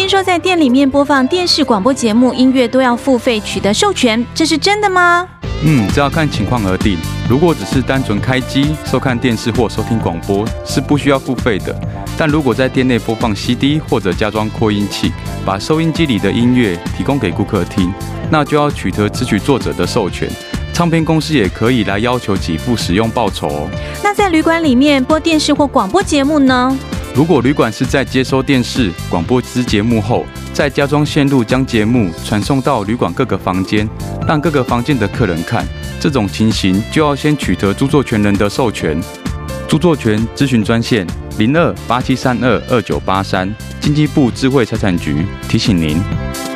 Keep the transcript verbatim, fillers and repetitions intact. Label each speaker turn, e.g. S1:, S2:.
S1: 听说在店里面播放电视广播节目、音乐都要付费取得授权，这是真的吗？
S2: 嗯，这要看情况而定。如果只是单纯开机收看电视或收听广播，是不需要付费的。但如果在店内播放 C D 或者加装扩音器，把收音机里的音乐提供给顾客听，那就要取得词曲作者的授权。唱片公司也可以来要求给付使用报酬哦。
S1: 那在旅馆里面播电视或广播节目呢？
S2: 如果旅馆是在接收电视、广播之节目后，再加装线路将节目传送到旅馆各个房间，让各个房间的客人看，这种情形就要先取得著作权人的授权。著作权咨询专线零二八七三二二九八三，经济部智慧财产局提醒您。